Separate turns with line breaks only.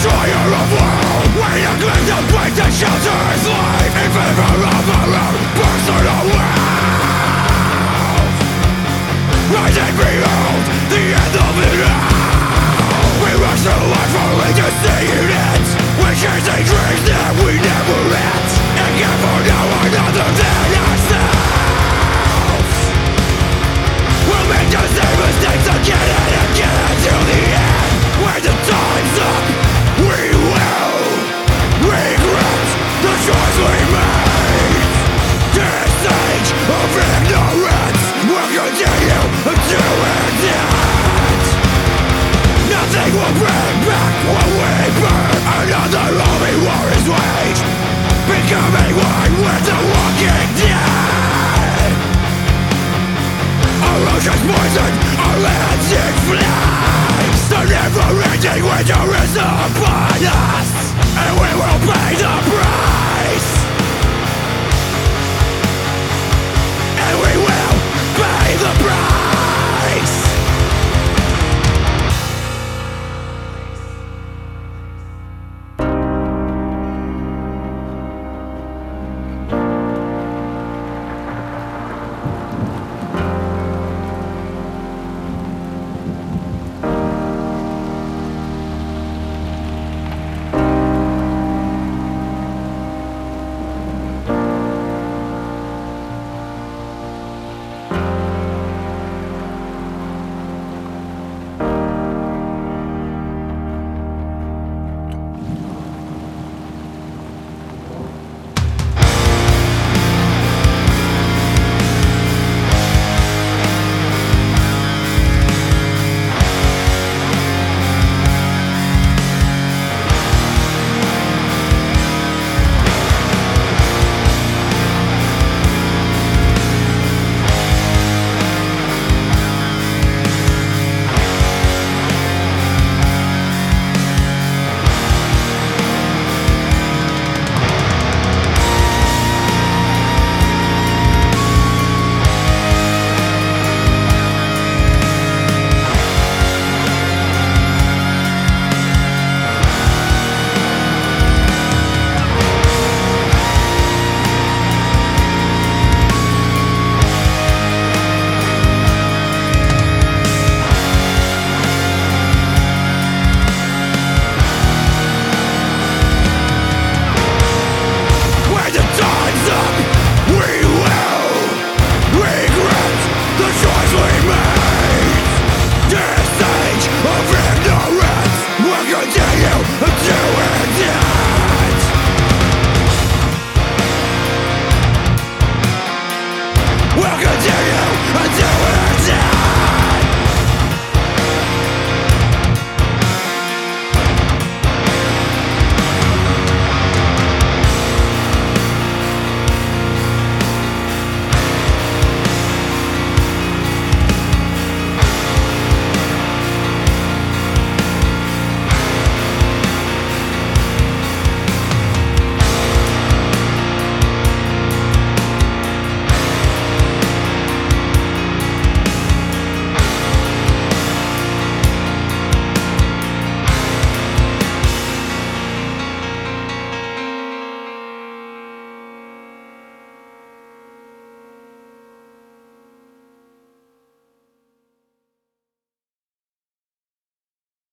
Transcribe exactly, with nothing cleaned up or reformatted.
destroyer of world. We neglect to break the shelters life in favor of our own personal wealth. Rising behold the end of it all. We rush through life only to see it. We chasing dreams that we never had, and care for no one other than ourselves. We'll make the same mistakes again and again until the end. When the time's up, we will regret the choice we made. This age of ignorance will continue until it's end. Nothing will bring back what we burn. Another lonely war is waged, becoming one with the walking dead. Our oceans poisoned, our lands in flames. The never-ending winter is upon us, and we will pay the